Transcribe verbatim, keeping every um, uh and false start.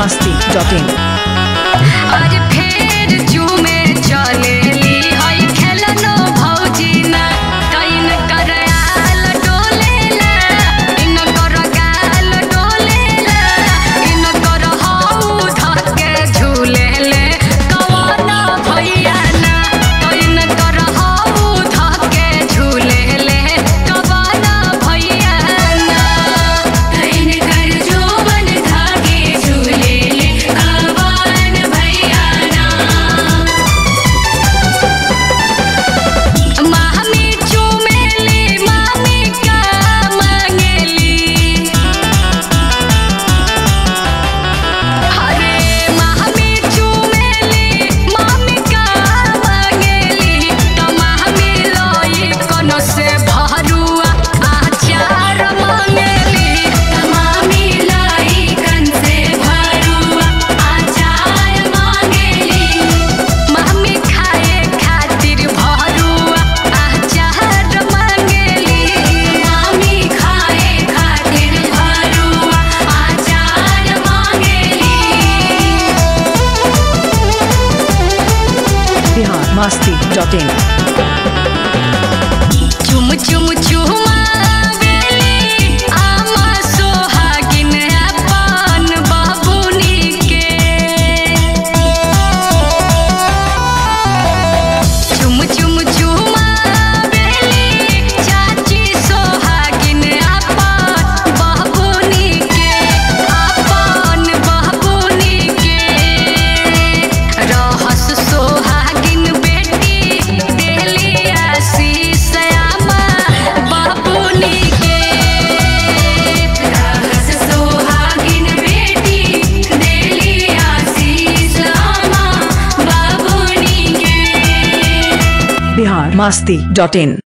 masti dot in. आज फेर चूमे चलेली हई खेलनो भौजीना कइन कर आल डोलेला इन कर गाल डोलेला इन कर हऊ धके झूलेले कवना भैया ना कइन कर हऊ धके झूलेले कवना भैया ना कइन कर जोवन धके झूलेले कवन भैया ना मामी चुमेली मामी का मांगेली अरे मामी चुमेली मामी का मांगेली त मामी लई कोनो से भरुआ आचार मांगेली त मामी लई कन से भरुआ आचार मांगेली मामी खाए खातिर भरुआ आचार मांगेली मामी खाए खातिर भरुआ आचार Mangeli Bihar masti dot in. चुम चुम चुमावेली आमा सोहागिन अपन बाबुनी के चुम चुम चुमावेली चाची सोहागिन अपन बाबुनी के अपन बाबुनी के रहस सोहागिन बेटी देली आशीष आमा बाबुनी के रहस सोहागिन बेटी देली आशीष आमा बाबुनी के Bihar masti dot in.